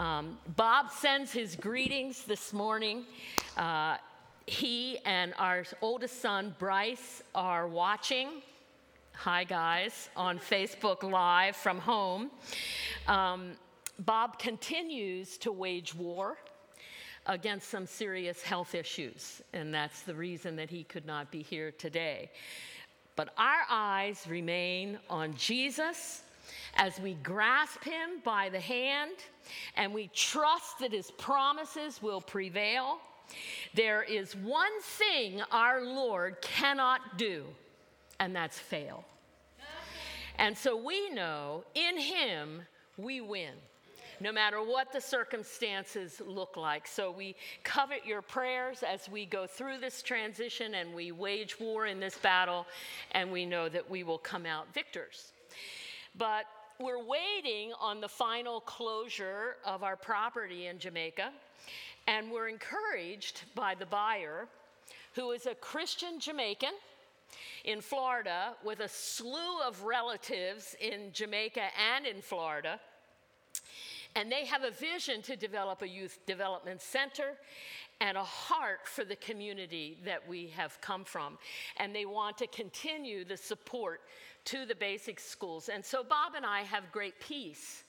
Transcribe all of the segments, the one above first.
Bob sends his greetings this morning. He and our oldest son, Bryce, are watching. Hi, guys, on Facebook Live from home. Bob continues to wage war against some serious health issues, and that's the reason that he could not be here today. But our eyes remain on Jesus as we grasp him by the hand and we trust that his promises will prevail. There is one thing our Lord cannot do, and that's fail. And so we know in him we win, no matter what the circumstances look like. So we covet your prayers as we go through this transition and we wage war in this battle, and we know that we will come out victors. But we're waiting on the final closure of our property in Jamaica, and we're encouraged by the buyer, who is a Christian Jamaican in Florida with a slew of relatives in Jamaica and in Florida. And they have a vision to develop a youth development center and a heart for the community that we have come from. And they want to continue the support to the basic schools. And so Bob and I have great peace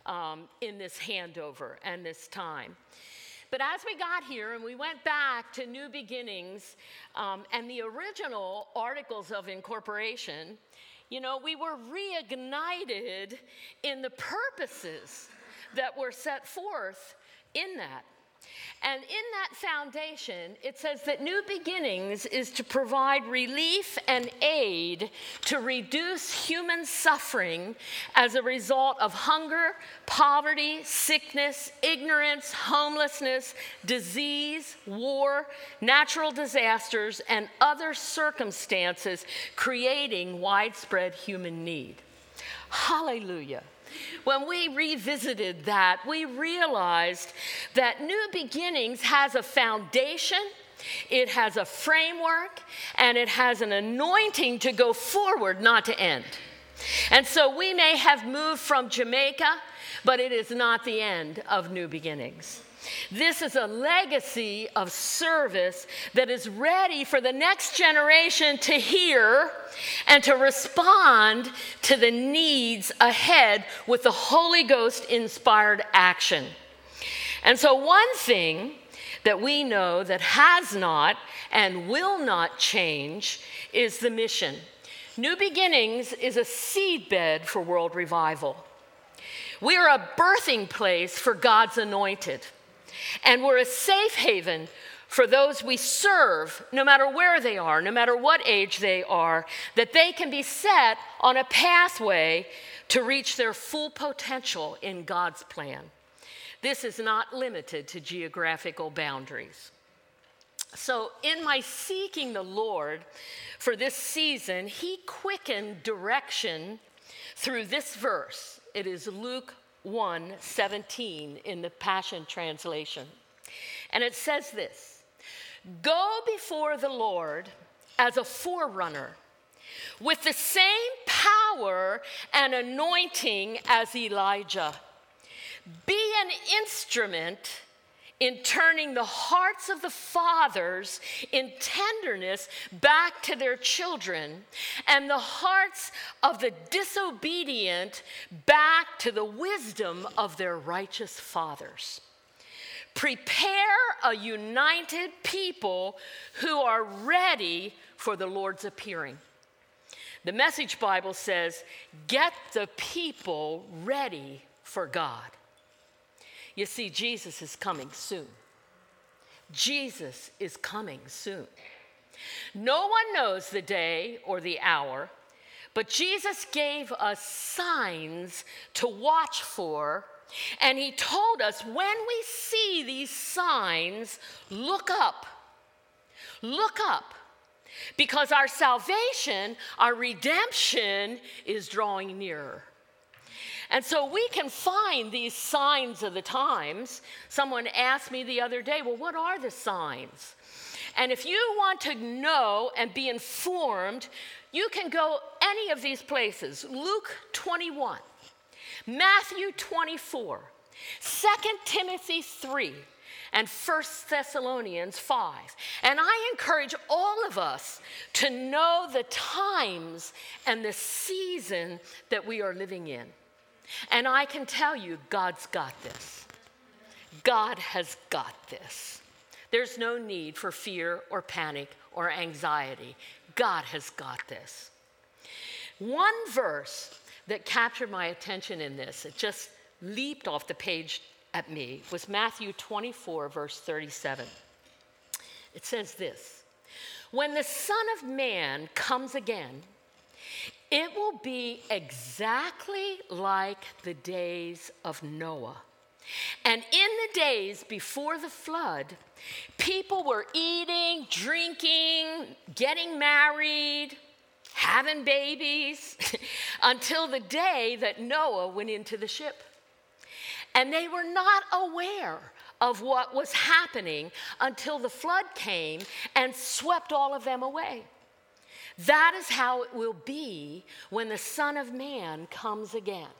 in this handover and this time. But as we got here and we went back to New Beginnings and the original articles of incorporation, you know, we were reignited in the purposes that were set forth in that. And in that foundation, it says that New Beginnings is to provide relief and aid to reduce human suffering as a result of hunger, poverty, sickness, ignorance, homelessness, disease, war, natural disasters, and other circumstances creating widespread human need. Hallelujah. When we revisited that, we realized that New Beginnings has a foundation, it has a framework, and it has an anointing to go forward, not to end. And so we may have moved from Jamaica, but it is not the end of New Beginnings. This is a legacy of service that is ready for the next generation to hear and to respond to the needs ahead with the Holy Ghost inspired action. And so one thing that we know that has not and will not change is the mission. New Beginnings is a seedbed for world revival. We are a birthing place for God's anointed. And we're a safe haven for those we serve, no matter where they are, no matter what age they are, that they can be set on a pathway to reach their full potential in God's plan. This is not limited to geographical boundaries. So in my seeking the Lord for this season, he quickened direction through this verse. It is Luke 1:17 in the Passion Translation. And it says this: "Go before the Lord as a forerunner with the same power and anointing as Elijah. Be an instrument in turning the hearts of the fathers in tenderness back to their children, and the hearts of the disobedient back to the wisdom of their righteous fathers. Prepare a united people who are ready for the Lord's appearing." The Message Bible says, "Get the people ready for God." You see, Jesus is coming soon. Jesus is coming soon. No one knows the day or the hour, but Jesus gave us signs to watch for, and he told us when we see these signs, look up. Look up, because our salvation, our redemption is drawing nearer. And so we can find these signs of the times. Someone asked me the other day, well, what are the signs? And if you want to know and be informed, you can go any of these places. Luke 21, Matthew 24, 2 Timothy 3, and 1 Thessalonians 5. And I encourage all of us to know the times and the season that we are living in. And I can tell you, God's got this. God has got this. There's no need for fear or panic or anxiety. God has got this. One verse that captured my attention in this, it just leaped off the page at me, was Matthew 24, verse 37. It says this: when the Son of Man comes again, it will be exactly like the days of Noah. And in the days before the flood, people were eating, drinking, getting married, having babies, until the day that Noah went into the ship. And they were not aware of what was happening until the flood came and swept all of them away. That is how it will be when the Son of Man comes again.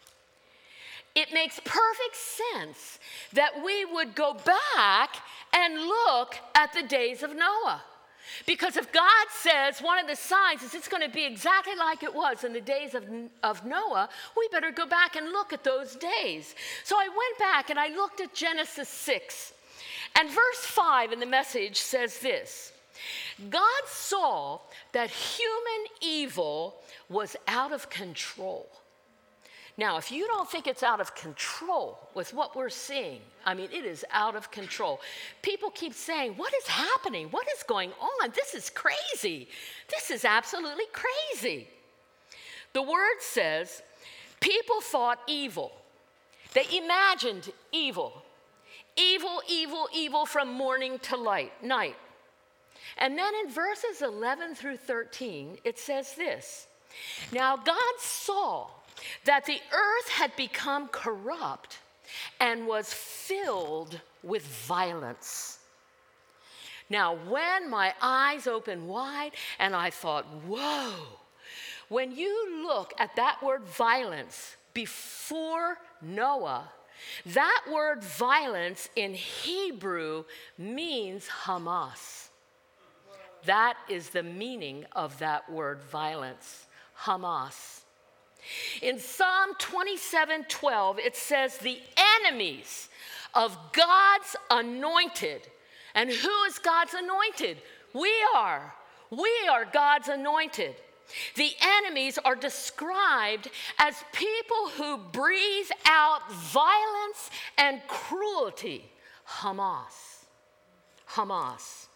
It makes perfect sense that we would go back and look at the days of Noah. Because if God says one of the signs is it's going to be exactly like it was in the days of Noah, we better go back and look at those days. So I went back and I looked at Genesis 6. And verse 5 in the Message says this: God saw that human evil was out of control. Now, if you don't think it's out of control with what we're seeing, I mean, it is out of control. People keep saying, what is happening? What is going on? This is crazy. This is absolutely crazy. The word says, people thought evil. They imagined evil. Evil, evil, evil from morning to night. And then in verses 11 through 13, it says this: now God saw that the earth had become corrupt and was filled with violence. Now, when my eyes opened wide and I thought, whoa, when you look at that word violence before Noah, that word violence in Hebrew means Hamas. That is the meaning of that word violence, Hamas. In Psalm 27:12, it says, the enemies of God's anointed. And who is God's anointed? We are. We are God's anointed. The enemies are described as people who breathe out violence and cruelty. Hamas. Hamas.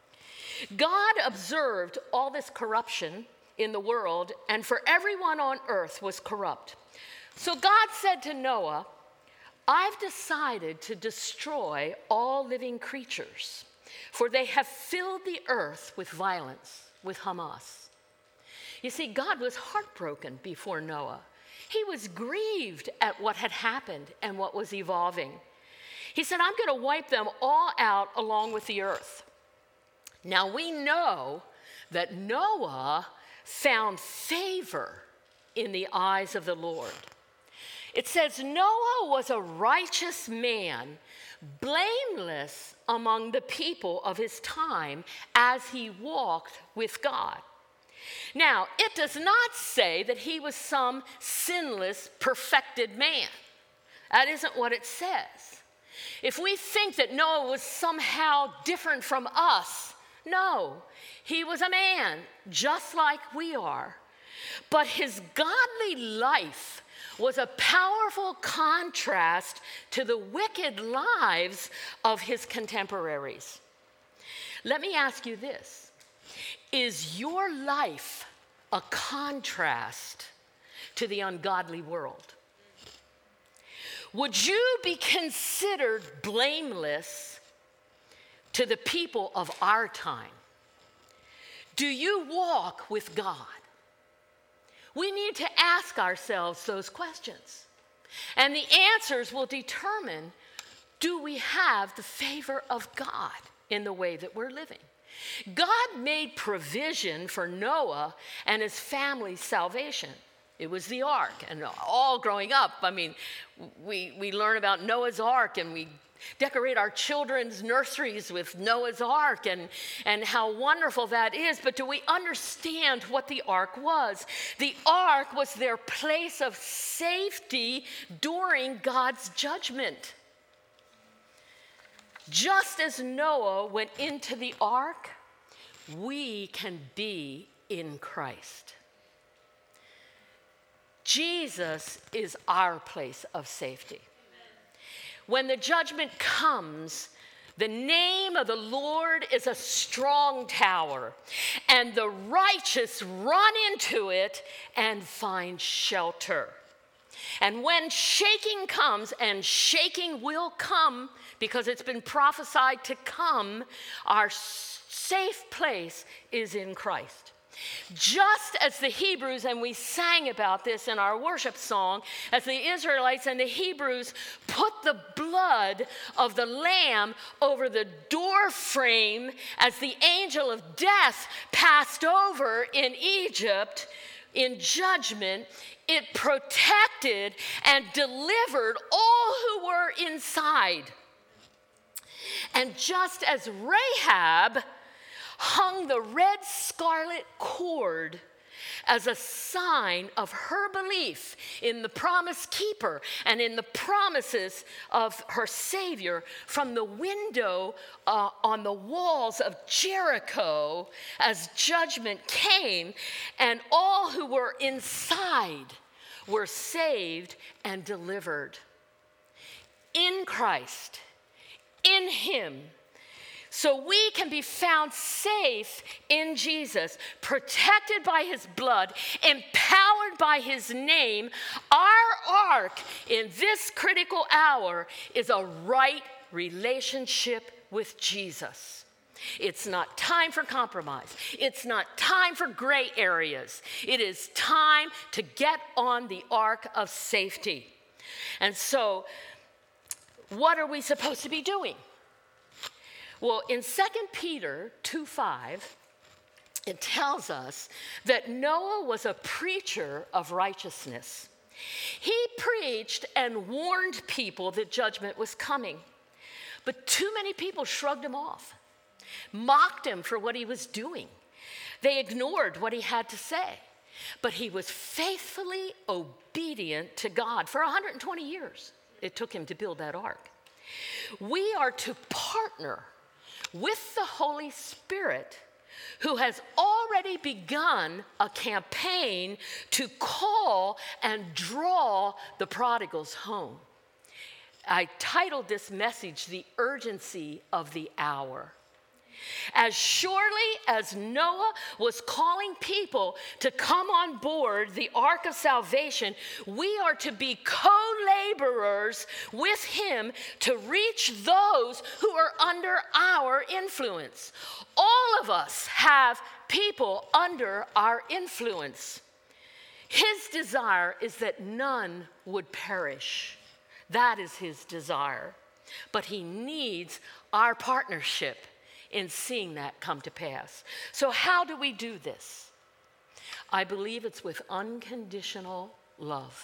God observed all this corruption in the world, and for everyone on earth was corrupt. So God said to Noah, I've decided to destroy all living creatures, for they have filled the earth with violence, with Hamas. You see, God was heartbroken before Noah. He was grieved at what had happened and what was evolving. He said, I'm going to wipe them all out along with the earth. Now we know that Noah found favor in the eyes of the Lord. It says Noah was a righteous man, blameless among the people of his time as he walked with God. Now, it does not say that he was some sinless, perfected man. That isn't what it says. If we think that Noah was somehow different from us, no, he was a man just like we are. But his godly life was a powerful contrast to the wicked lives of his contemporaries. Let me ask you this. Is your life a contrast to the ungodly world? Would you be considered blameless to the people of our time? Do you walk with God? We need to ask ourselves those questions. And the answers will determine, do we have the favor of God in the way that we're living? God made provision for Noah and his family's salvation. It was the ark. And all growing up, I mean, we learn about Noah's Ark, and we decorate our children's nurseries with Noah's Ark and how wonderful that is. But do we understand what the ark was? The ark was their place of safety during God's judgment. Just as Noah went into the ark, we can be in Christ. Jesus is our place of safety. When the judgment comes, the name of the Lord is a strong tower, and the righteous run into it and find shelter. And when shaking comes, and shaking will come because it's been prophesied to come, our safe place is in Christ. Just as the Hebrews, and we sang about this in our worship song, as the Israelites and the Hebrews put the blood of the lamb over the door frame as the angel of death passed over in Egypt in judgment, it protected and delivered all who were inside. And just as Rahab hung the red scarlet cord as a sign of her belief in the promise keeper and in the promises of her Savior from the window on the walls of Jericho as judgment came, and all who were inside were saved and delivered. In Christ, in Him, so we can be found safe in Jesus, protected by His blood, empowered by His name. Our ark in this critical hour is a right relationship with Jesus. It's not time for compromise. It's not time for gray areas. It is time to get on the ark of safety. And so, what are we supposed to be doing? Well, in 2 Peter 2:5, it tells us that Noah was a preacher of righteousness. He preached and warned people that judgment was coming. But too many people shrugged him off, mocked him for what he was doing. They ignored what he had to say. But he was faithfully obedient to God for 120 years. It took him to build that ark. We are to partner with the Holy Spirit, who has already begun a campaign to call and draw the prodigals home. I titled this message, "The Urgency of the Hour." As surely as Noah was calling people to come on board the ark of salvation, we are to be co-laborers with him to reach those who are under our influence. All of us have people under our influence. His desire is that none would perish. That is his desire. But he needs our partnership in seeing that come to pass. So how do we do this? I believe it's with unconditional love.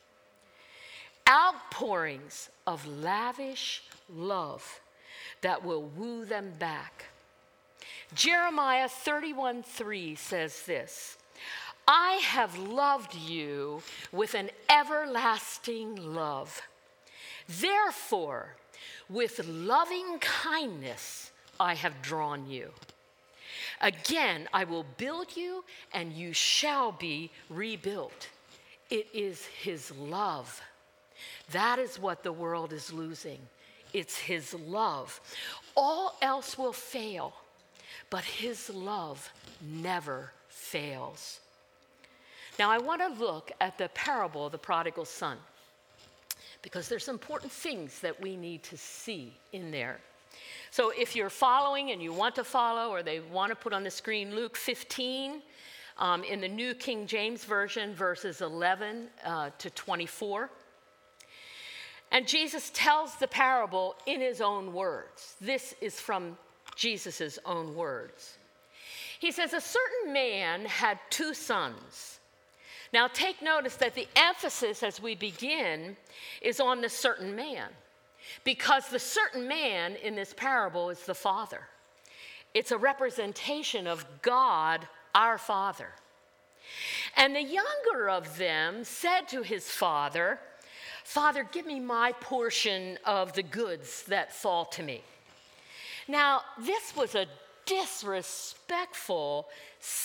Outpourings of lavish love that will woo them back. Jeremiah 31:3 says this, "I have loved you with an everlasting love. Therefore, with loving kindness, I have drawn you. Again, I will build you, and you shall be rebuilt." It is his love. That is what the world is losing. It's his love. All else will fail, but his love never fails. Now, I want to look at the parable of the prodigal son, because there's important things that we need to see in there. So if you're following and you want to follow, or they want to put on the screen Luke 15 in the New King James Version, verses 11 to 24. And Jesus tells the parable in his own words. This is from Jesus' own words. He says, "A certain man had 2 sons. Now take notice that the emphasis as we begin is on the certain man, because the certain man in this parable is the Father. It's a representation of God, our Father. And the younger of them said to his father, "Father, give me my portion of the goods that fall to me." Now, this was a disrespectful,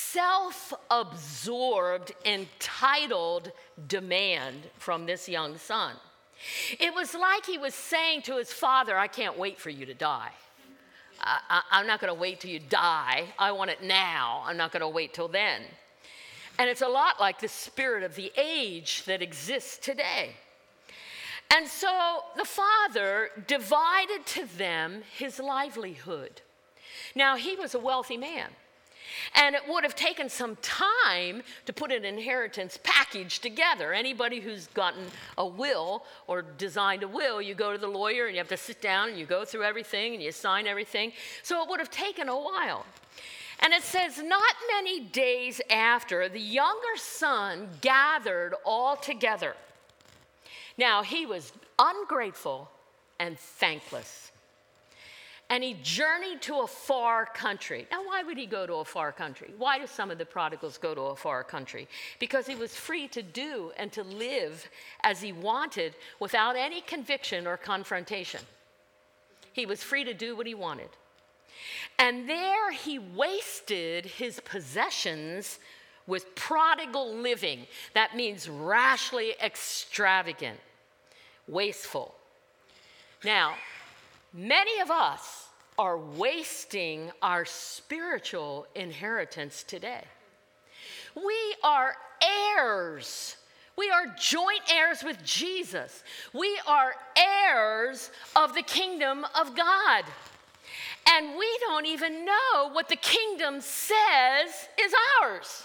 self-absorbed, entitled demand from this young son. It was like he was saying to his father, "I can't wait for you to die. I'm not going to wait till you die. I want it now. I'm not going to wait till then." And it's a lot like the spirit of the age that exists today. And so the father divided to them his livelihood. Now, he was a wealthy man, and it would have taken some time to put an inheritance package together. Anybody who's gotten a will or designed a will, you go to the lawyer and you have to sit down and you go through everything and you sign everything. So it would have taken a while. And it says, not many days after, the younger son gathered all together. Now, he was ungrateful and thankless. And he journeyed to a far country. Now, why would he go to a far country? Why do some of the prodigals go to a far country? Because he was free to do and to live as he wanted without any conviction or confrontation. He was free to do what he wanted. And there he wasted his possessions with prodigal living. That means rashly extravagant, wasteful. Now, many of us are wasting our spiritual inheritance today. We are heirs. We are joint heirs with Jesus. We are heirs of the kingdom of God. And we don't even know what the kingdom says is ours.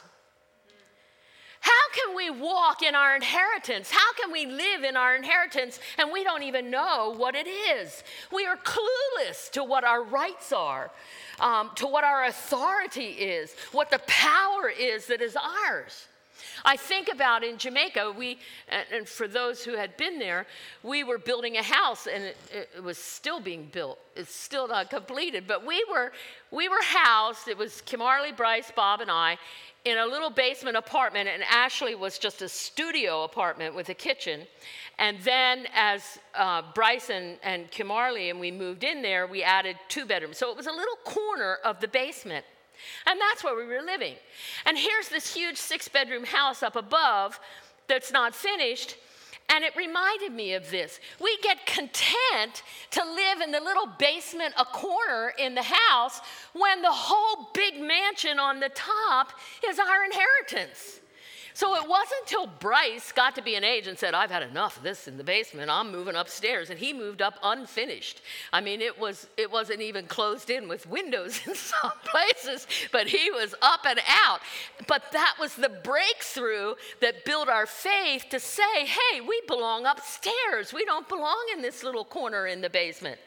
How can we walk in our inheritance? How can we live in our inheritance and we don't even know what it is? We are clueless to what our rights are, to what our authority is, what the power is that is ours. I think about in Jamaica, and for those who had been there, we were building a house, and it was still being built. It's still not completed, but we were housed. It was Kimarley, Bryce, Bob, and I in a little basement apartment, and Ashley was just a studio apartment with a kitchen. And then as Bryce and Kimarley and we moved in there, we added 2 bedrooms. So it was a little corner of the basement. And that's where we were living. And here's this huge 6-bedroom house up above that's not finished. And it reminded me of this. We get content to live in the little basement, a corner in the house, when the whole big mansion on the top is our inheritance. So it wasn't until Bryce got to be an age and said, "I've had enough of this in the basement. I'm moving upstairs." And he moved up unfinished. I mean, it wasn't even closed in with windows in some places, but he was up and out. But that was the breakthrough that built our faith to say, hey, we belong upstairs. We don't belong in this little corner in the basement.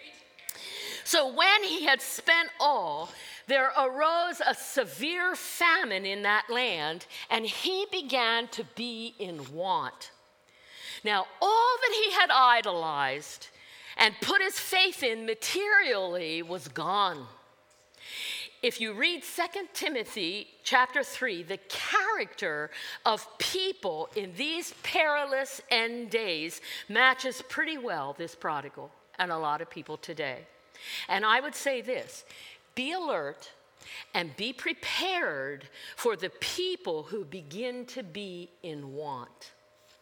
So when he had spent all, there arose a severe famine in that land, and he began to be in want. Now, all that he had idolized and put his faith in materially was gone. If you read 2 Timothy chapter 3, the character of people in these perilous end days matches pretty well this prodigal and a lot of people today. And I would say this: be alert and be prepared for the people who begin to be in want.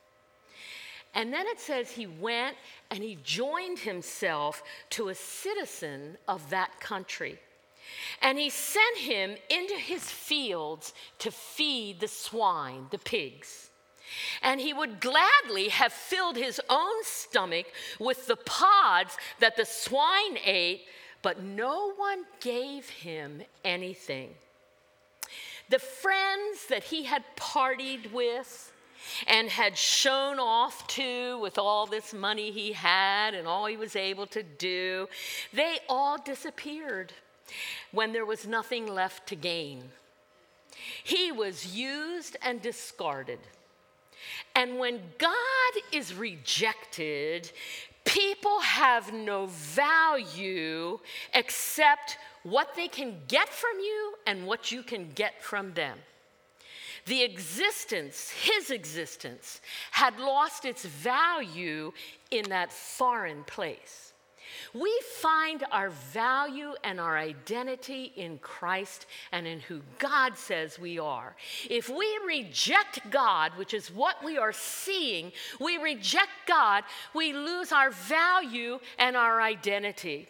And then it says he went and he joined himself to a citizen of that country. And he sent him into his fields to feed the swine, the pigs. And he would gladly have filled his own stomach with the pods that the swine ate, but no one gave him anything. The friends that he had partied with and had shown off to with all this money he had and all he was able to do, they all disappeared when there was nothing left to gain. He was used and discarded. And when God is rejected, people have no value except what they can get from you and what you can get from them. The existence, his existence, had lost its value in that foreign place. We find our value and our identity in Christ and in who God says we are. If we reject God, which is what we are seeing, we reject God, we lose our value and our identity.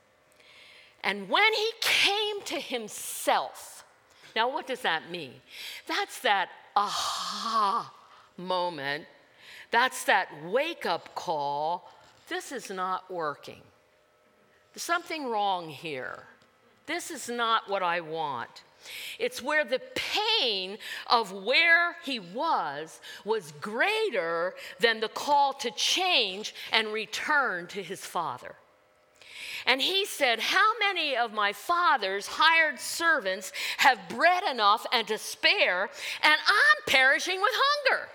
And when he came to himself, now what does that mean? That's that aha moment. That's that wake-up call. This is not working. There's something wrong here. This is not what I want. It's where the pain of where he was greater than the call to change and return to his Father. And he said, how many of my father's hired servants have bread enough and to spare, and I'm perishing with hunger?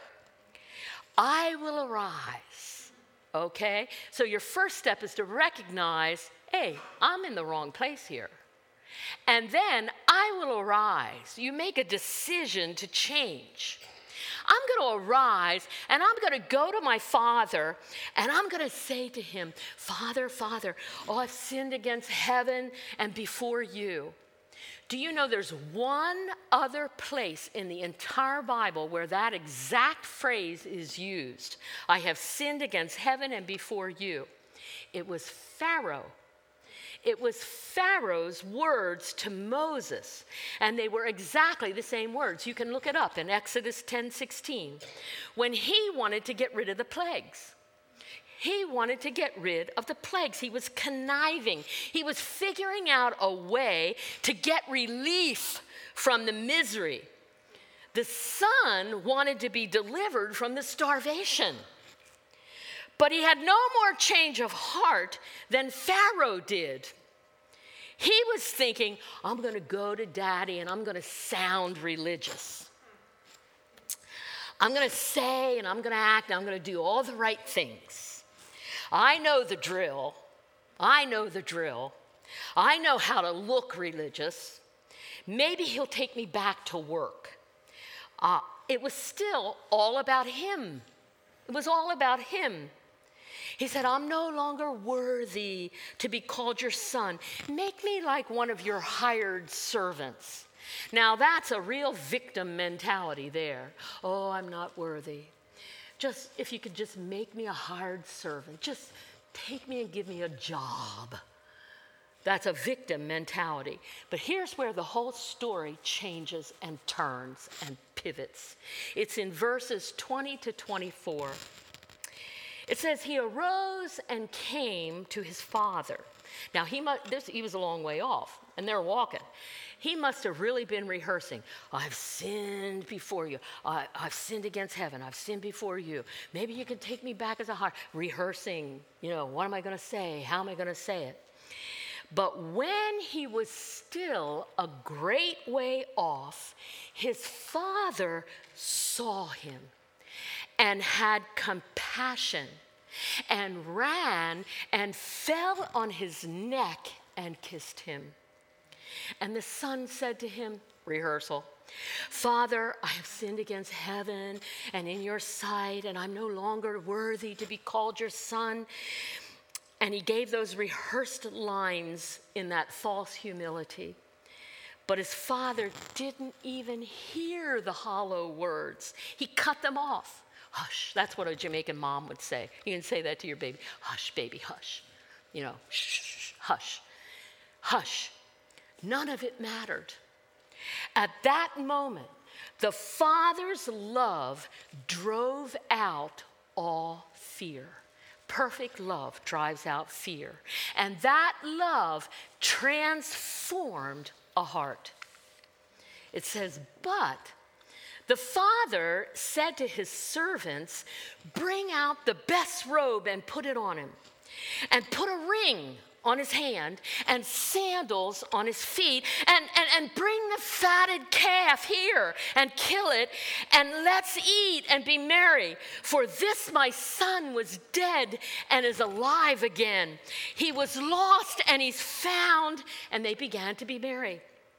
I will arise. Okay? So your first step is to recognize, hey, I'm in the wrong place here. And then I will arise. You make a decision to change. I'm going to arise and I'm going to go to my Father and I'm going to say to him, Father, Father, oh, I've sinned against heaven and before you. Do you know there's one other place in the entire Bible where that exact phrase is used? I have sinned against heaven and before you. It was Pharaoh. It was Pharaoh's words to Moses, and they were exactly the same words. You can look it up in Exodus 10:16, when he wanted to get rid of the plagues. He wanted to get rid of the plagues. He was conniving. He was figuring out a way to get relief from the misery. The son wanted to be delivered from the starvation. But he had no more change of heart than Pharaoh did. He was thinking, I'm going to go to daddy and I'm going to sound religious. I'm going to say and I'm going to act and I'm going to do all the right things. I know the drill. I know the drill. I know how to look religious. Maybe he'll take me back to work. It was still all about him. It was all about him. He said, I'm no longer worthy to be called your son. Make me like one of your hired servants. Now, that's a real victim mentality there. Oh, I'm not worthy. Just, if you could just make me a hired servant, just take me and give me a job. That's a victim mentality. But here's where the whole story changes and turns and pivots. It's in verses 20 to 24. It says, he arose and came to his father. Now, he was a long way off, and they're walking. He must have really been rehearsing. I've sinned before you. I've sinned against heaven. I've sinned before you. Maybe you can take me back as a heart. Rehearsing, what am I going to say? How am I going to say it? But when he was still a great way off, his father saw him and had compassion and ran and fell on his neck and kissed him. And the son said to him, rehearsal, Father, I have sinned against heaven and in your sight, and I'm no longer worthy to be called your son. And he gave those rehearsed lines in that false humility. But his father didn't even hear the hollow words. He cut them off. Hush, that's what a Jamaican mom would say. You can say that to your baby. Hush, baby, hush. Shh, hush, hush. None of it mattered. At that moment, the Father's love drove out all fear. Perfect love drives out fear. And that love transformed a heart. It says, but the father said to his servants, bring out the best robe and put it on him, and put a ring on his hand and sandals on his feet, and bring the fatted calf here and kill it, and let's eat and be merry. For this my son was dead and is alive again. He was lost and he's found. And they began to be merry.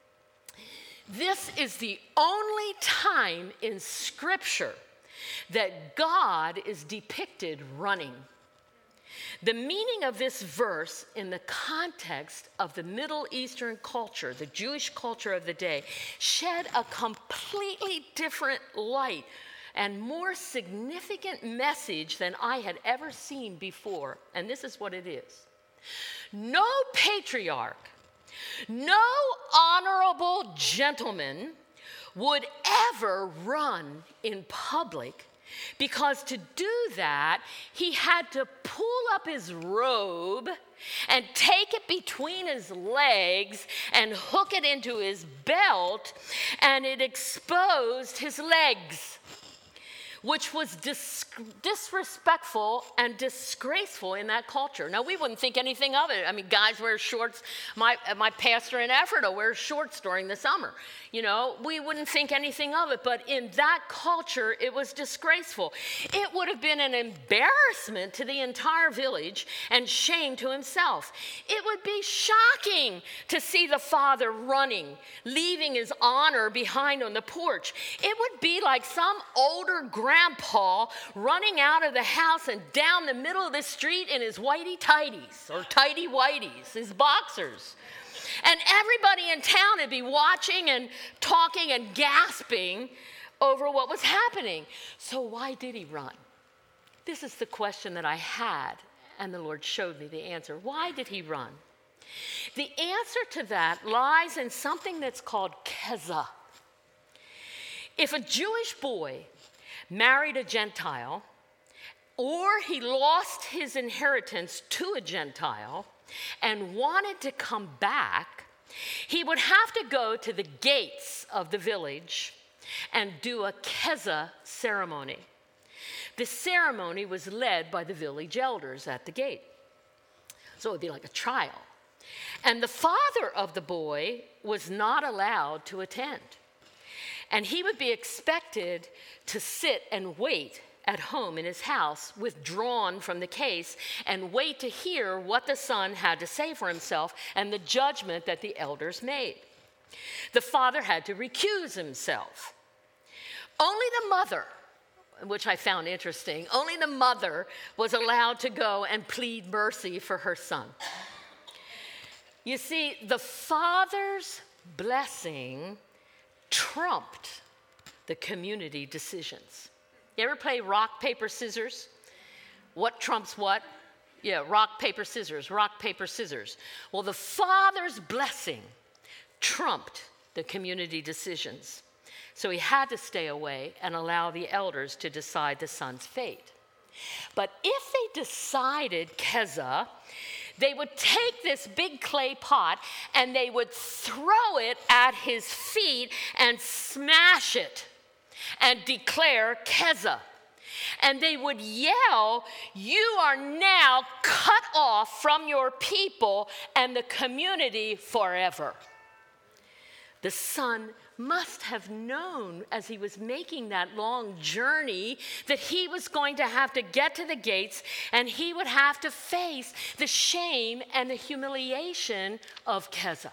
This is the only time in Scripture that God is depicted running. The meaning of this verse in the context of the Middle Eastern culture, the Jewish culture of the day, shed a completely different light and more significant message than I had ever seen before. And this is what it is. No patriarch, no honorable gentleman would ever run in public, because to do that, he had to pull up his robe and take it between his legs and hook it into his belt, and it exposed his legs, which was disrespectful and disgraceful in that culture. Now, we wouldn't think anything of it. I mean, guys wear shorts. My pastor in Ephrata wears shorts during the summer. You know, we wouldn't think anything of it. But in that culture, it was disgraceful. It would have been an embarrassment to the entire village and shame to himself. It would be shocking to see the father running, leaving his honor behind on the porch. It would be like some older grandpa running out of the house and down the middle of the street in his whitey tighties or tighty whities, his boxers. And everybody in town would be watching and talking and gasping over what was happening. So why did he run? This is the question that I had, and the Lord showed me the answer. Why did he run? The answer to that lies in something that's called kezah. If a Jewish boy married a Gentile, or he lost his inheritance to a Gentile and wanted to come back, he would have to go to the gates of the village and do a kezah ceremony. The ceremony was led by the village elders at the gate. So it would be like a trial. And the father of the boy was not allowed to attend. And he would be expected to sit and wait at home in his house, withdrawn from the case, and wait to hear what the son had to say for himself and the judgment that the elders made. The father had to recuse himself. Only the mother, which I found interesting, only the mother was allowed to go and plead mercy for her son. You see, the father's blessing trumped the community decisions. You ever play rock, paper, scissors? What trumps what? Yeah, rock, paper, scissors, rock, paper, scissors. Well, the father's blessing trumped the community decisions. So he had to stay away and allow the elders to decide the son's fate. But if they decided kezah, they would take this big clay pot and they would throw it at his feet and smash it and declare kezah. And they would yell, "You are now cut off from your people and the community forever." The son must have known as he was making that long journey that he was going to have to get to the gates and he would have to face the shame and the humiliation of kezah.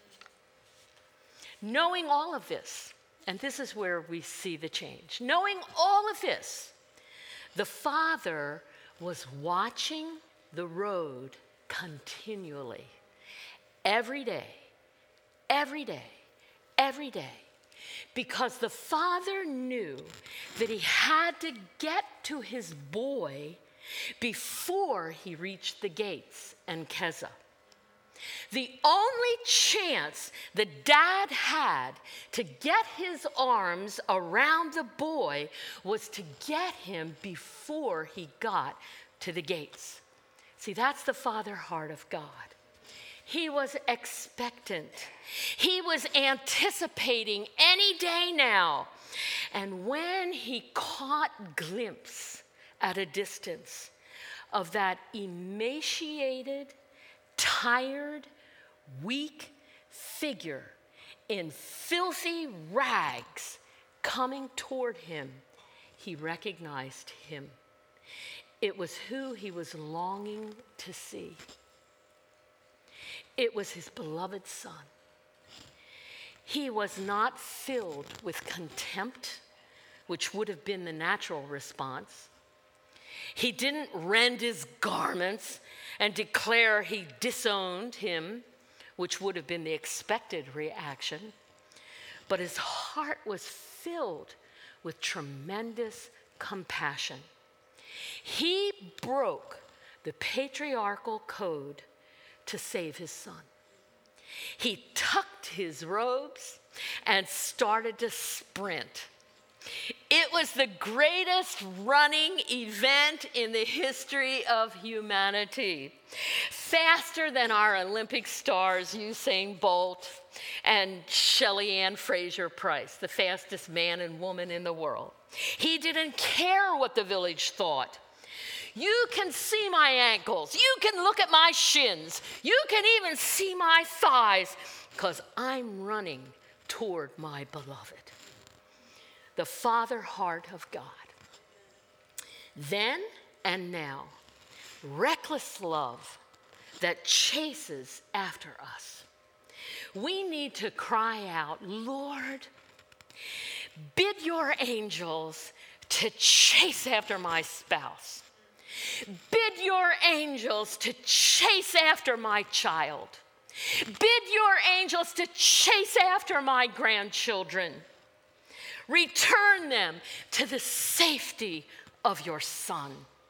Knowing all of this, and this is where we see the change. Knowing all of this, the father was watching the road continually, every day, every day, every day, because the father knew that he had to get to his boy before he reached the gates and kezah. The only chance the dad had to get his arms around the boy was to get him before he got to the gates. See, that's the father heart of God. He was expectant. He was anticipating any day now. And when he caught glimpse at a distance of that emaciated, tired, weak figure in filthy rags coming toward him, he recognized him. It was who he was longing to see. It was his beloved son. He was not filled with contempt, which would have been the natural response. He didn't rend his garments and declare he disowned him, which would have been the expected reaction. But his heart was filled with tremendous compassion. He broke the patriarchal code to save his son. He tucked his robes and started to sprint. It was the greatest running event in the history of humanity. Faster than our Olympic stars Usain Bolt and Shelley Ann Fraser-Price, the fastest man and woman in the world. He didn't care what the village thought. You can see my ankles. You can look at my shins. You can even see my thighs, because I'm running toward my beloved. The Father heart of God. Then and now, reckless love that chases after us. We need to cry out, Lord, bid your angels to chase after my spouse. Bid your angels to chase after my child. Bid your angels to chase after my grandchildren. Return them to the safety of your Son.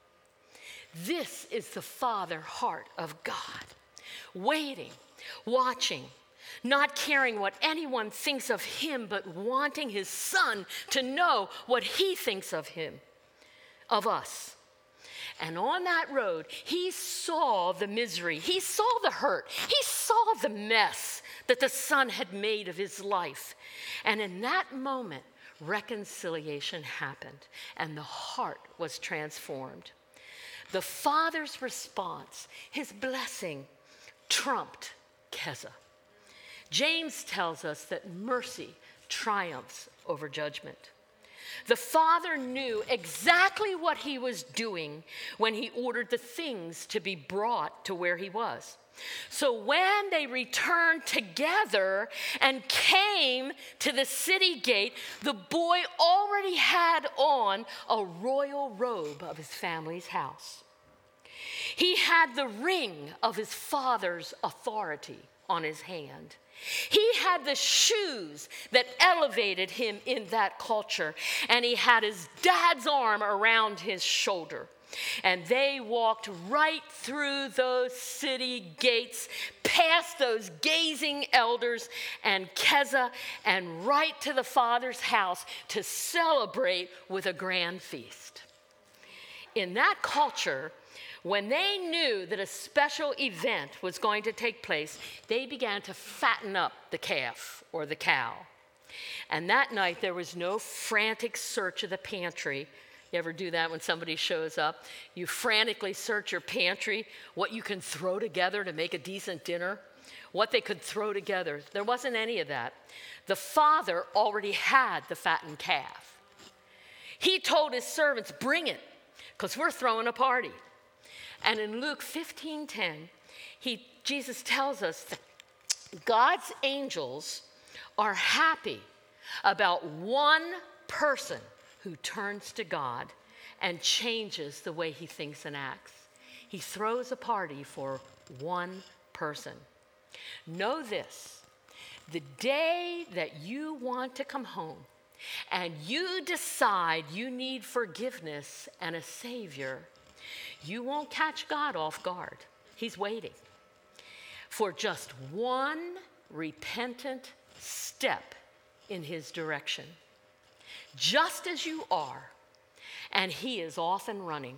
This is the Father heart of God, waiting, watching, not caring what anyone thinks of him, but wanting his Son to know what he thinks of him, of us. And on that road, he saw the misery, he saw the hurt, he saw the mess that the Son had made of his life. And in that moment, reconciliation happened, and the heart was transformed. The Father's response, his blessing, trumped Keza. James tells us that mercy triumphs over judgment. The Father knew exactly what he was doing when he ordered the things to be brought to where he was. So when they returned together and came to the city gate, the boy already had on a royal robe of his family's house. He had the ring of his father's authority on his hand. He had the shoes that elevated him in that culture, and he had his dad's arm around his shoulder. And they walked right through those city gates, past those gazing elders and Keza, and right to the Father's house to celebrate with a grand feast. In that culture, when they knew that a special event was going to take place, they began to fatten up the calf or the cow. And that night, there was no frantic search of the pantry. You ever do that when somebody shows up? You frantically search your pantry, what you can throw together to make a decent dinner, what they could throw together. There wasn't any of that. The Father already had the fattened calf. He told his servants, bring it, because we're throwing a party. And in Luke 15:10, Jesus tells us that God's angels are happy about one person who turns to God and changes the way he thinks and acts. He throws a party for one person. Know this, the day that you want to come home and you decide you need forgiveness and a Savior, you won't catch God off guard. He's waiting for just one repentant step in his direction. Just as you are, and he is off and running.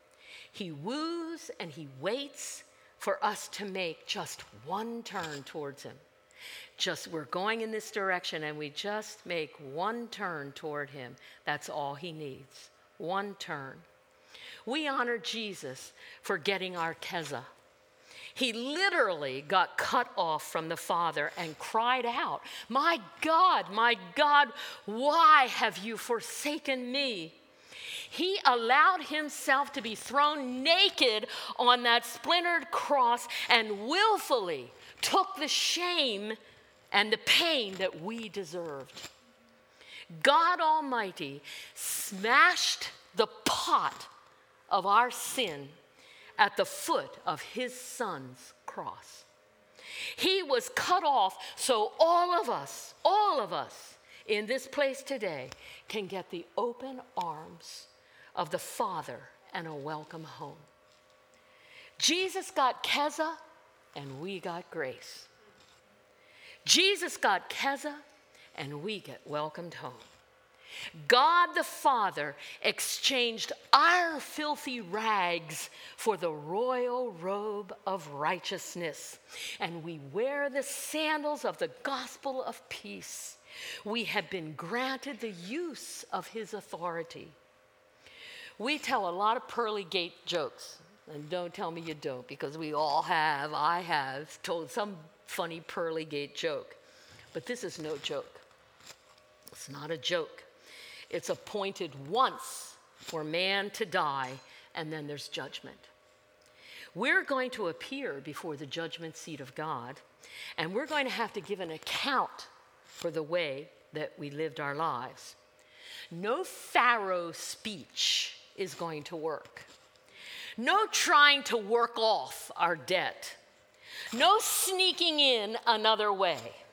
He woos and he waits for us to make just one turn towards him. We're going in this direction and we just make one turn toward him. That's all he needs, one turn. We honor Jesus for getting our Keza. He literally got cut off from the Father and cried out, my God, why have you forsaken me?" He allowed himself to be thrown naked on that splintered cross and willfully took the shame and the pain that we deserved. God Almighty smashed the pot of our sin at the foot of his Son's cross. He was cut off so all of us in this place today can get the open arms of the Father and a welcome home. Jesus got Keza and we got grace. Jesus got Keza and we get welcomed home. God the Father exchanged our filthy rags for the royal robe of righteousness, and we wear the sandals of the gospel of peace. We have been granted the use of his authority. We tell a lot of pearly gate jokes, and don't tell me you don't, because we all have. I have told some funny pearly gate joke, but this is no joke. It's not a joke. It's appointed once for man to die, and then there's judgment. We're going to appear before the judgment seat of God, and we're going to have to give an account for the way that we lived our lives. No Pharaoh speech is going to work. No trying to work off our debt. No sneaking in another way.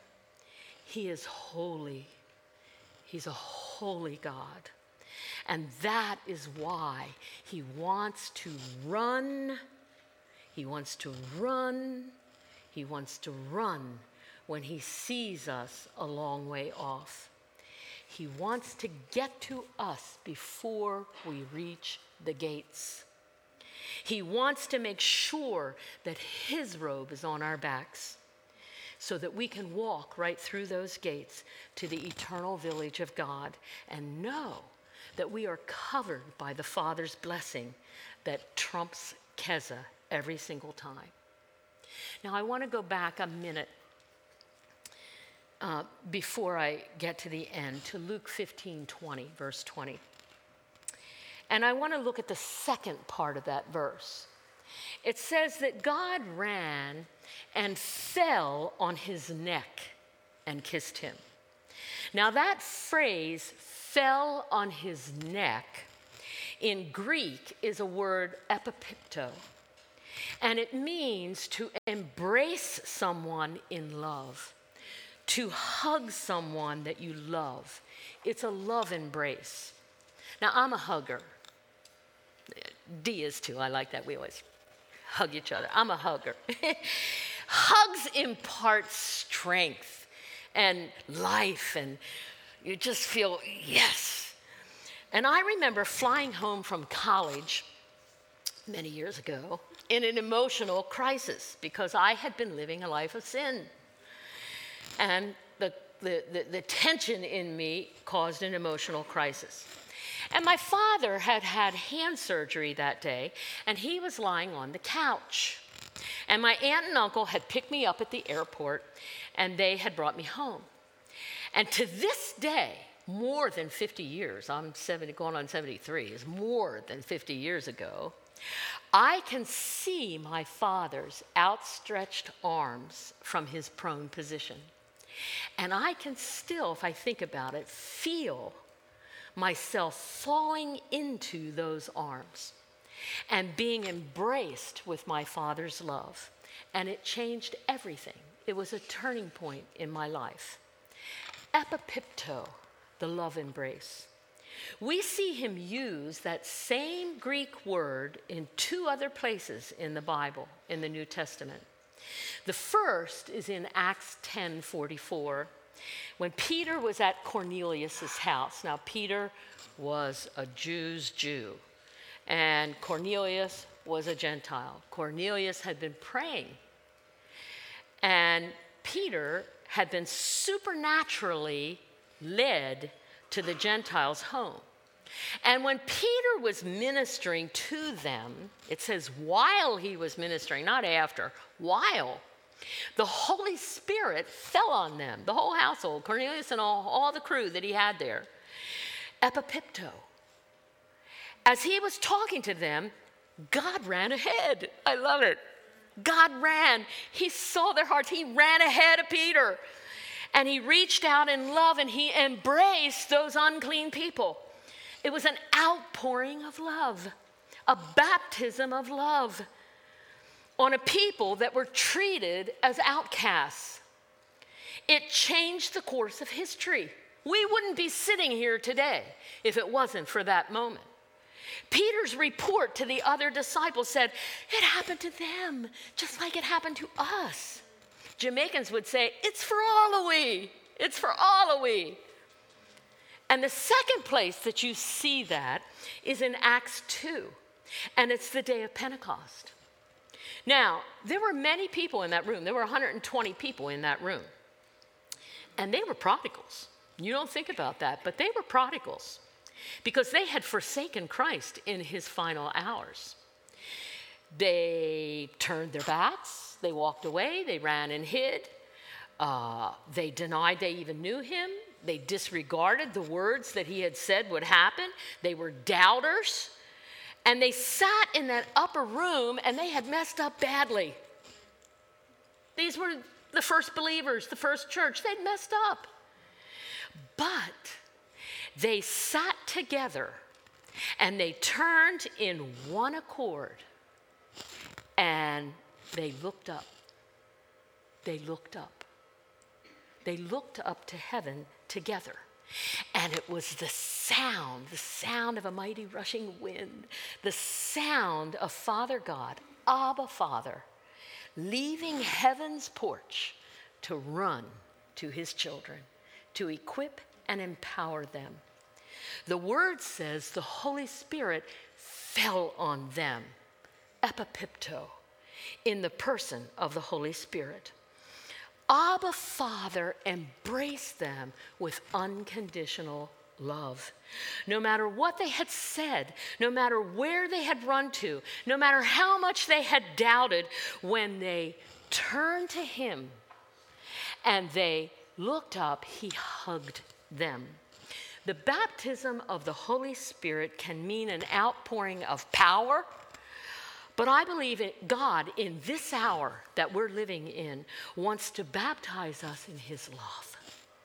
He is holy. He's a holy God. And that is why he wants to run. He wants to run. He wants to run when he sees us a long way off. He wants to get to us before we reach the gates. He wants to make sure that his robe is on our backs so that we can walk right through those gates to the eternal village of God and know that we are covered by the Father's blessing that trumps Keza every single time. Now, I want to go back a minute before I get to the end to Luke 15:20, verse 20. And I want to look at the second part of that verse. It says that God ran and fell on his neck and kissed him. Now that phrase, fell on his neck, in Greek is a word epipipto. And it means to embrace someone in love, to hug someone that you love. It's a love embrace. Now, I'm a hugger. Dee is too. I like that. We always hug each other. I'm a hugger. Hugs impart strength and life, and you just feel, yes. And I remember flying home from college many years ago in an emotional crisis because I had been living a life of sin. And the tension in me caused an emotional crisis. And my father had had hand surgery that day, and he was lying on the couch. And my aunt and uncle had picked me up at the airport, and they had brought me home. And to this day, more than 50 years, I'm 70, going on 73, is more than 50 years ago, I can see my father's outstretched arms from his prone position. And I can still, if I think about it, feel myself falling into those arms and being embraced with my father's love. And it changed everything. It was a turning point in my life. Epipipto, the love embrace. We see him use that same Greek word in two other places in the Bible, in the New Testament. The first is in Acts 10:44, when Peter was at Cornelius' house. Now, Peter was a Jew's Jew, and Cornelius was a Gentile. Cornelius had been praying, and Peter had been supernaturally led to the Gentiles' home. And when Peter was ministering to them, it says while he was ministering, not after, while, the Holy Spirit fell on them, the whole household, Cornelius and all the crew that he had there. Epipipto. As he was talking to them, God ran ahead. I love it. God ran. He saw their hearts. He ran ahead of Peter. And he reached out in love and he embraced those unclean people. It was an outpouring of love, a baptism of love on a people that were treated as outcasts. It changed the course of history. We wouldn't be sitting here today if it wasn't for that moment. Peter's report to the other disciples said, it happened to them just like it happened to us. Jamaicans would say, it's for all of we. It's for all of we. And the second place that you see that is in Acts 2, and it's the day of Pentecost. Now, there were many people in that room. There were 120 people in that room. And they were prodigals. You don't think about that, but they were prodigals because they had forsaken Christ in his final hours. They turned their backs. They walked away. They ran and hid. They denied they even knew him. They disregarded the words that he had said would happen. They were doubters. And they sat in that upper room and they had messed up badly. These were the first believers, the first church. They'd messed up. But they sat together and they turned in one accord and they looked up. They looked up. They looked up to heaven together. And it was the sound of a mighty rushing wind, the sound of Father God, Abba Father, leaving heaven's porch to run to his children, to equip and empower them. The word says the Holy Spirit fell on them, epipipto, in the person of the Holy Spirit. Abba Father embraced them with unconditional love. No matter what they had said, no matter where they had run to, no matter how much they had doubted, when they turned to him and they looked up, he hugged them. The baptism of the Holy Spirit can mean an outpouring of power, but I believe God, in this hour that we're living in, wants to baptize us in his love.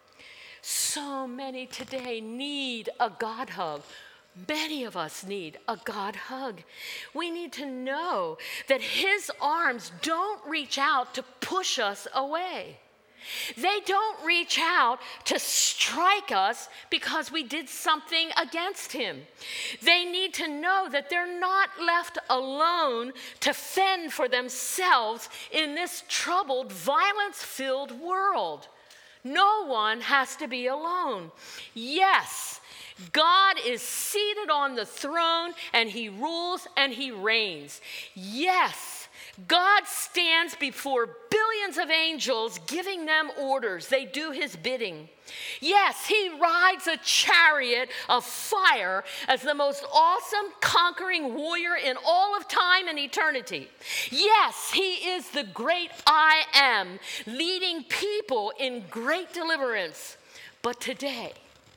So many today need a God hug. Many of us need a God hug. We need to know that his arms don't reach out to push us away. They don't reach out to strike us because we did something against him. They need to know that they're not left alone to fend for themselves in this troubled, violence-filled world. No one has to be alone. Yes, God is seated on the throne and he rules and he reigns. Yes, God stands before billions of angels giving them orders. They do his bidding. Yes, he rides a chariot of fire as the most awesome conquering warrior in all of time and eternity. Yes, he is the great I am, leading people in great deliverance. But today,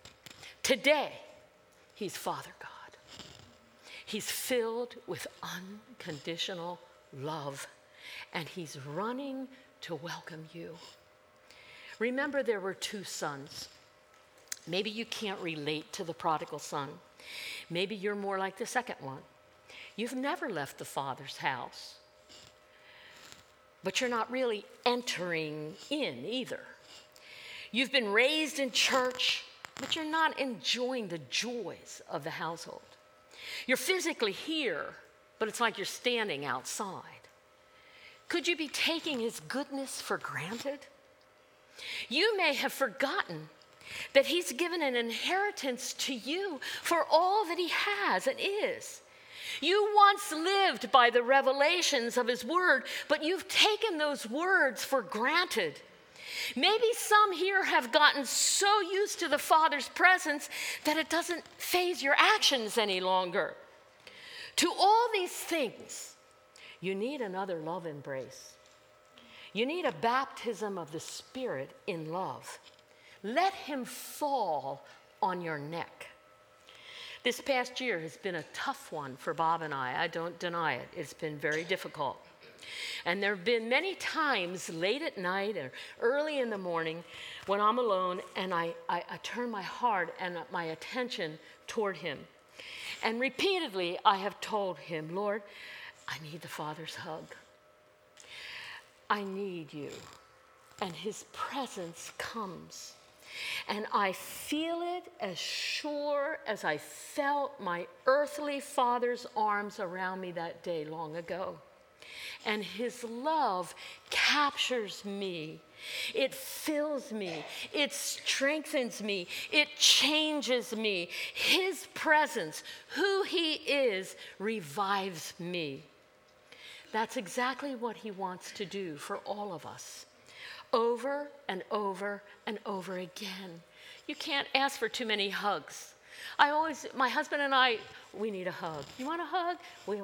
he's Father God. He's filled with unconditional love, and he's running to welcome you. Remember, there were two sons. Maybe you can't relate to the prodigal son. Maybe you're more like the second one. You've never left the Father's house, but you're not really entering in either. You've been raised in church, but you're not enjoying the joys of the household. You're physically here, but it's like you're standing outside. Could you be taking his goodness for granted? You may have forgotten that he's given an inheritance to you for all that he has and is. You once lived by the revelations of his word, but you've taken those words for granted. Maybe some here have gotten so used to the Father's presence that it doesn't faze your actions any longer. To all these things, you need another love embrace. You need a baptism of the Spirit in love. Let him fall on your neck. This past year has been a tough one for Bob and I don't deny it. It's been very difficult. And there have been many times late at night or early in the morning when I'm alone and I turn my heart and my attention toward him. And repeatedly I have told him, Lord, I need the Father's hug. I need you. And his presence comes. And I feel it as sure as I felt my earthly Father's arms around me that day long ago. And his love captures me. It fills me. It strengthens me. It changes me. His presence, who he is, revives me. That's exactly what he wants to do for all of us. Over and over and over again. You can't ask for too many hugs. My husband and I, we need a hug. You want a hug?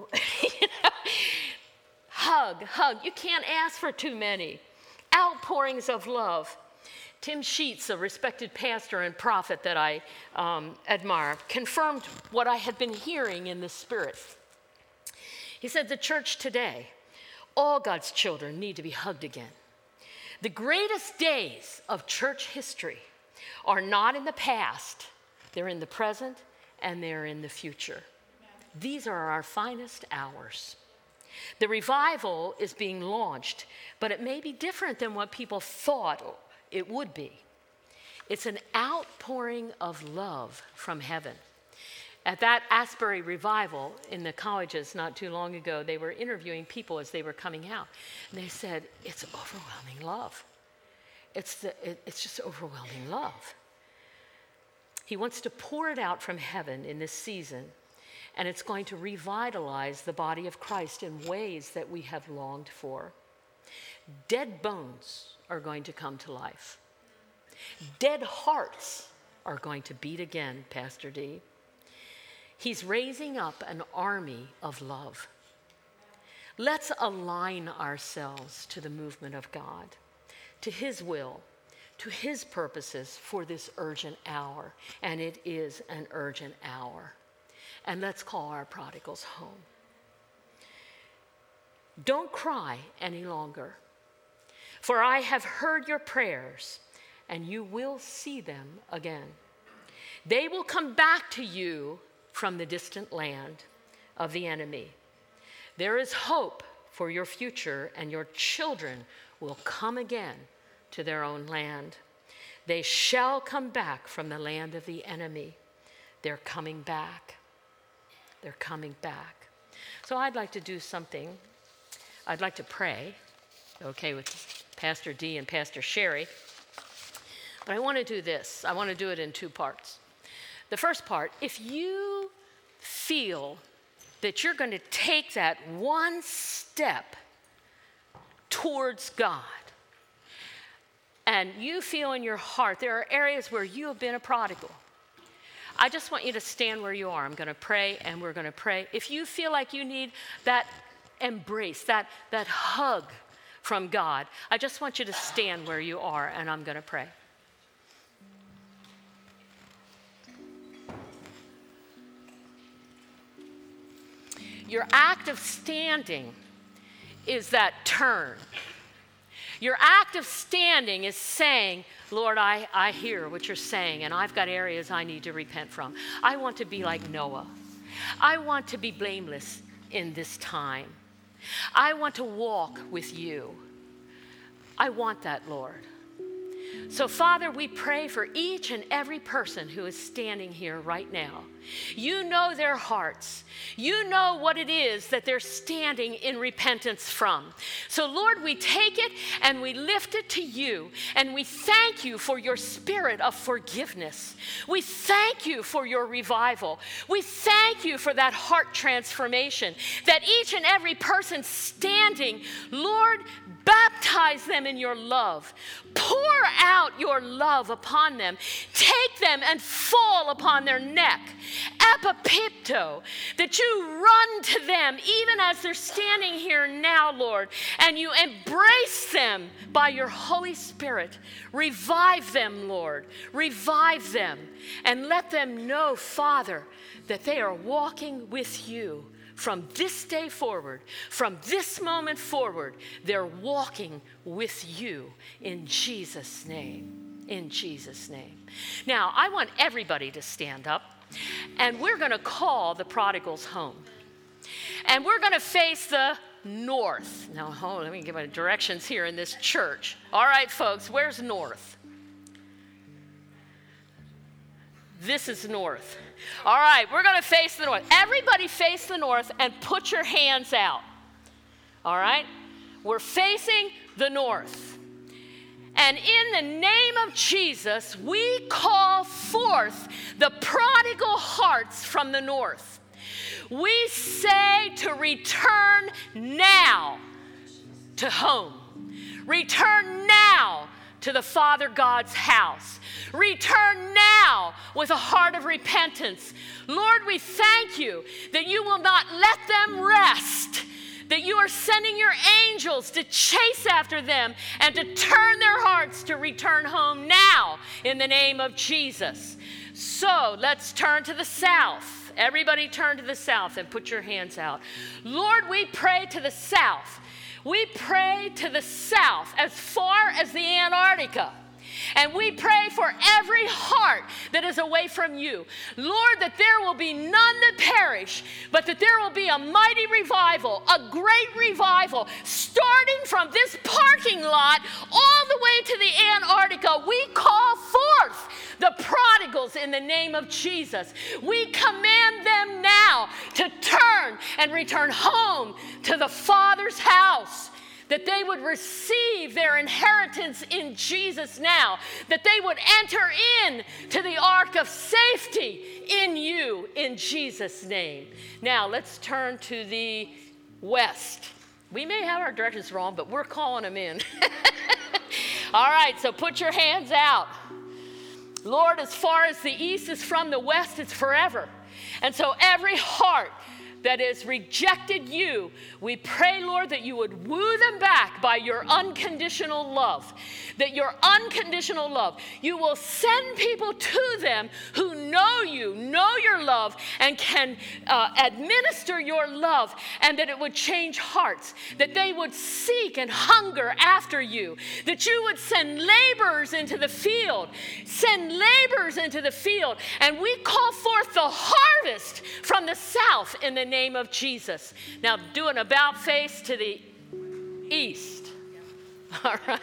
Hug. You can't ask for too many. Outpourings of love. Tim Sheets, a respected pastor and prophet that I admire, confirmed what I had been hearing in the Spirit. He said, the church today, all God's children need to be hugged again. The greatest days of church history are not in the past. They're in the present and they're in the future. These are our finest hours. The revival is being launched, but it may be different than what people thought it would be. It's an outpouring of love from heaven. At that Asbury revival in the colleges not too long ago, they were interviewing people as they were coming out. And they said, it's overwhelming love. It's just overwhelming love. He wants to pour it out from heaven in this season, and it's going to revitalize the body of Christ in ways that we have longed for. Dead bones are going to come to life. Dead hearts are going to beat again, Pastor D. He's raising up an army of love. Let's align ourselves to the movement of God, to his will, to his purposes for this urgent hour. And it is an urgent hour. And let's call our prodigals home. Don't cry any longer, for I have heard your prayers, and you will see them again. They will come back to you from the distant land of the enemy. There is hope for your future, and your children will come again to their own land. They shall come back from the land of the enemy. They're coming back. They're coming back. So I'd like to do something. I'd like to pray, okay, with Pastor D and Pastor Sherry. But I want to do this. I want to do it in two parts. The first part, if you feel that you're going to take that one step towards God, and you feel in your heart there are areas where you have been a prodigal, I just want you to stand where you are. I'm going to pray, and we're going to pray. If you feel like you need that embrace, that hug from God, I just want you to stand where you are, and I'm going to pray. Your act of standing is that turn. Your act of standing is saying, Lord, I hear what you're saying, and I've got areas I need to repent from. I want to be like Noah. I want to be blameless in this time. I want to walk with you. I want that, Lord. So, Father, we pray for each and every person who is standing here right now. You know their hearts. You know what it is that they're standing in repentance from. So, Lord, we take it and we lift it to you, and we thank you for your spirit of forgiveness. We thank you for your revival. We thank you for that heart transformation, that each and every person standing, Lord, baptize baptize them in your love. Pour out your love upon them. Take them and fall upon their neck. Epipipto, that you run to them even as they're standing here now, Lord, and you embrace them by your Holy Spirit. Revive them, Lord. Revive them and let them know, Father, that they are walking with you. From this day forward, from this moment forward, they're walking with you in Jesus' name. In Jesus' name. Now, I want everybody to stand up, and we're going to call the prodigals home. And we're going to face the north. Now, let me give you directions here in this church. All right, folks, where's north? This is north. All right, we're going to face the north. Everybody face the north and put your hands out. All right? We're facing the north. And in the name of Jesus, we call forth the prodigal hearts from the north. We say to return now to home. Return now to the Father God's house. Return now with a heart of repentance. Lord, we thank you that you will not let them rest, that you are sending your angels to chase after them and to turn their hearts to return home now in the name of Jesus. So let's turn to the south. Everybody turn to the south and put your hands out. Lord, we pray to the south. We pray to the south as far as the Antarctica. And we pray for every heart that is away from you. Lord, that there will be none that perish, but that there will be a mighty revival, a great revival, starting from this parking lot all the way to the Antarctica. We call forth the prodigals in the name of Jesus. We command them now to turn and return home to the Father's house, that they would receive their inheritance in Jesus now, that they would enter in to the ark of safety in you, in Jesus' name. Now, let's turn to the west. We may have our directions wrong, but we're calling them in. All right, so put your hands out. Lord, as far as the east is from the west, it's forever. And so every heart that has rejected you, we pray, Lord, that you would woo them back by your unconditional love, that your unconditional love, you will send people to them who know you, know your love, and can administer your love, and that it would change hearts, that they would seek and hunger after you, that you would send laborers into the field, and we call forth the harvest from the south in the name of Jesus. Now do an about face to the east. All right.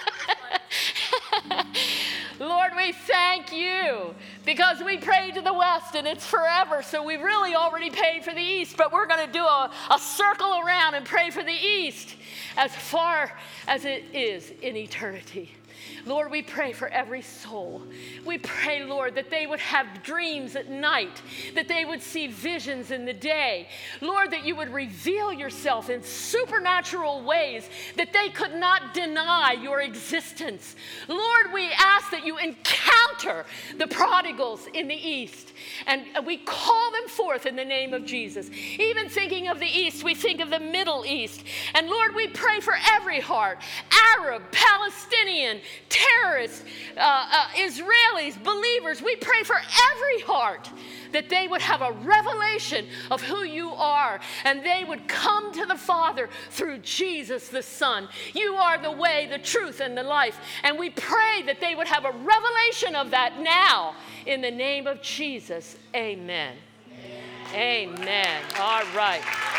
Lord, we thank you because we prayed to the west and it's forever. So we really already paid for the east, but we're going to do a circle around and pray for the east as far as it is in eternity. Lord, we pray for every soul. We pray, Lord, that they would have dreams at night, that they would see visions in the day. Lord, that you would reveal yourself in supernatural ways that they could not deny your existence. Lord, we ask that you encounter the prodigals in the east, and we call them forth in the name of Jesus. Even thinking of the east, we think of the Middle East. And Lord, we pray for every heart, Arab, Palestinian, terrorists, Israelis, believers. We pray for every heart that they would have a revelation of who you are, and they would come to the Father through Jesus the Son. You are the way, the truth, and the life. And we pray that they would have a revelation of that now in the name of Jesus. Amen. Amen. All right.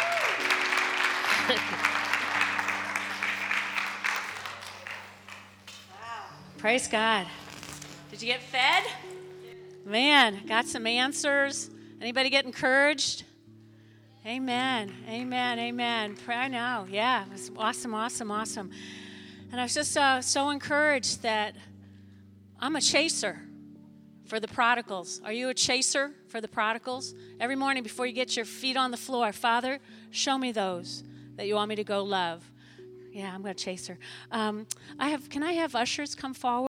Praise God. Did you get fed? Man, got some answers. Anybody get encouraged? Amen. Amen. Amen. I know. Yeah, it was awesome, awesome, awesome. And I was just so encouraged that I'm a chaser for the prodigals. Are you a chaser for the prodigals? Every morning before you get your feet on the floor, Father, show me those that you want me to go love. Yeah, I'm going to chase her. Can I have ushers come forward?